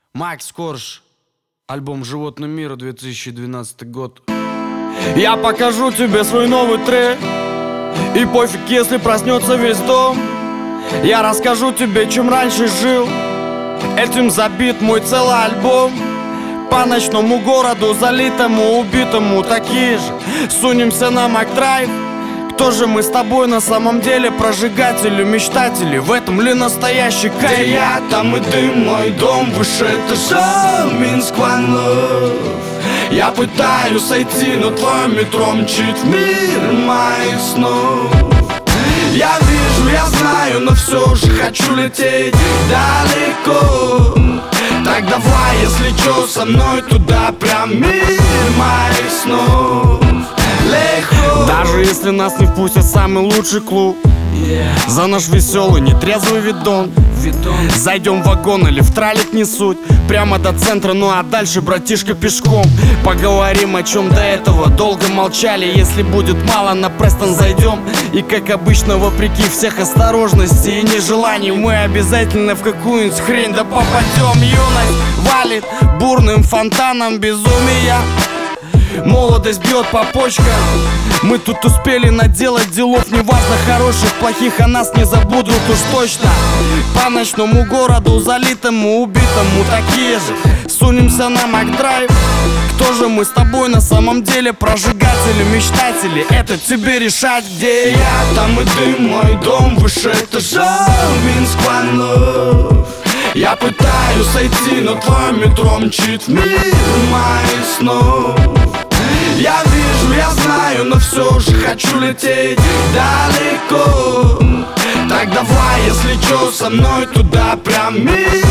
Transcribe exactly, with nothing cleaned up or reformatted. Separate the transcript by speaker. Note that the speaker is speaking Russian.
Speaker 1: Макс Корж, альбом «Животный мир», две тысячи двенадцатый год. Я покажу тебе свой новый трек, и пофиг, если проснется весь дом. Я расскажу тебе, чем раньше жил. Этим забит мой целый альбом. По ночному городу, залитому, убитому, такие же сунемся на Макдрайв. Кто же мы с тобой на самом деле? Прожигатели, мечтатели, в этом ли настоящий кайф?
Speaker 2: Да я там и ты, мой дом выше этажа, Минск One Love. Я пытаюсь сойти, но твое метро мчит в мир моих снов. Я вижу, я знаю, но все же хочу лететь далеко. Так давай, если чё, со мной туда, прям мир моих снов. Легко.
Speaker 1: Даже если нас не впустят в самый лучший клуб, yeah. За наш веселый, нетрезвый видон, видон. Зайдем в вагон или в тралик, не суть. Прямо до центра, ну а дальше, братишка, пешком. Поговорим, о чем до этого долго молчали. Если будет мало, на Престон зайдем. И как обычно, вопреки всех осторожностей и нежеланий, мы обязательно в какую-нибудь хрень да попадем. Юность валит бурным фонтаном безумия. Молодость бьет по почкам. Мы тут успели наделать делов, неважно, хороших, плохих, о нас не забудут уж точно. По ночному городу, залитому, убитому, такие же сунемся на Макдрайв. Кто же мы с тобой на самом деле? Прожигатели, мечтатели, это тебе решать, где
Speaker 2: я. Там и ты, мой дом выше этажа, Минск One Love. Я пытаюсь сойти, но твое метро мчит в мир моих снов. Я вижу, я знаю, но все же хочу лететь далеко. Так давай, если чё, со мной туда, прям мир